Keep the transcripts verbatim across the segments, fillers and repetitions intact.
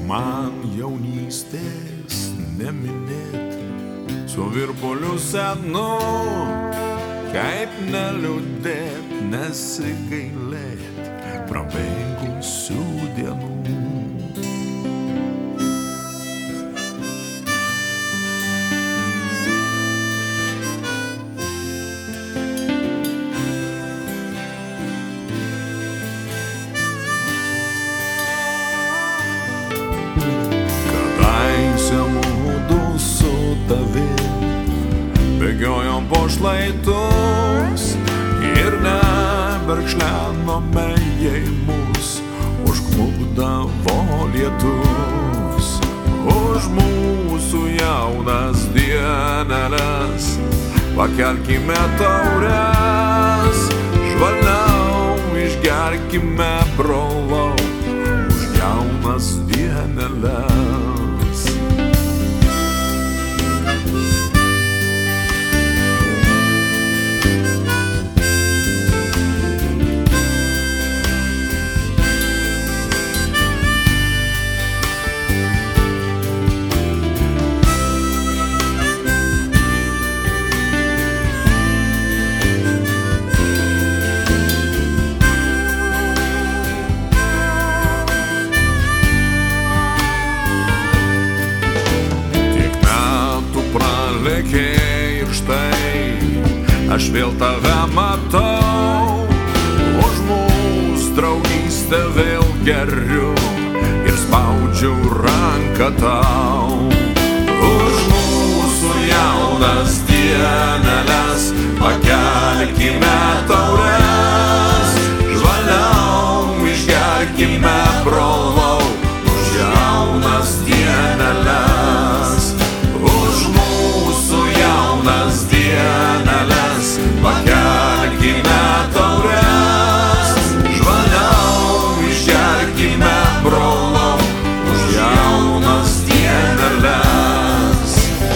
man jaunystės neminėt, su virpuliu senu, kaip neliūdėt, nesigailėt prabėgusių dienų. Bėgiojom po šlaitus ir neberkšlenome, jei mus užklupdavo lietus. Už mūsų jaunas dieneles pakelkime taures, žvalniau išgerkime, brolau, už jaunas dieneles. Ir štai aš vėl tave matau, už mūsų draugystę vėl geriu ir spaudžiu ranką tau. Už mūsų jaunas dieneles pakelkime taures, žvaliau išgerkime, brolau, už jaunas dieneles. Už mūsų jaunas dieneles pakelkime taures, žvaliau išgerkime, brolau, už jaunas dieneles.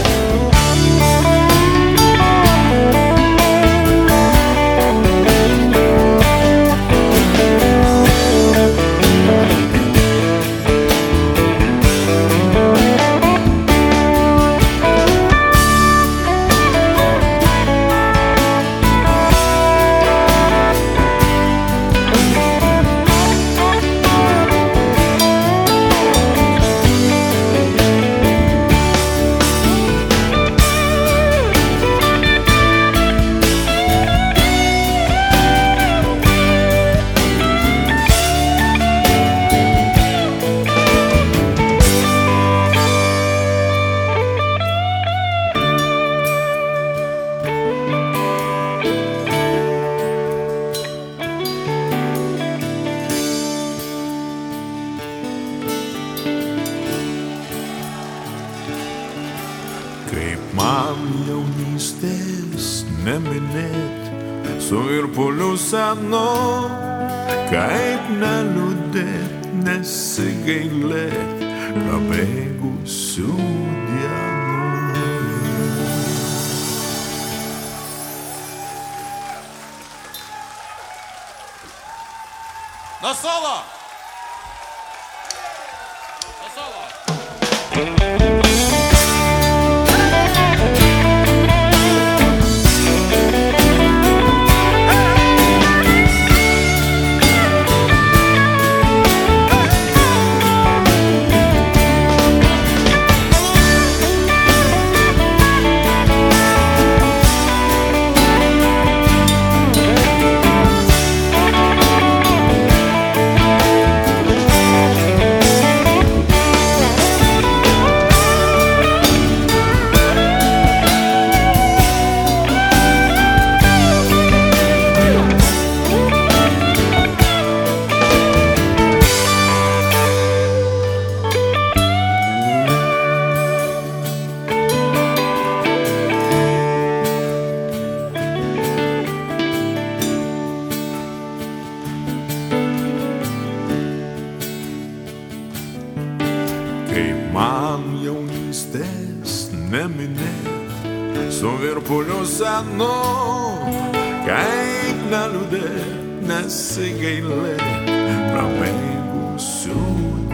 Kaip man jaunystės neminėt, su virpuliu senu, kaip neliūdėt, nesigailėt prabėgusių dienų. Na solo! Na solo! Kaip man jaunystės neminėt, su virpuliu senu, kaip neliūdėt, nesigailėt prabėgusių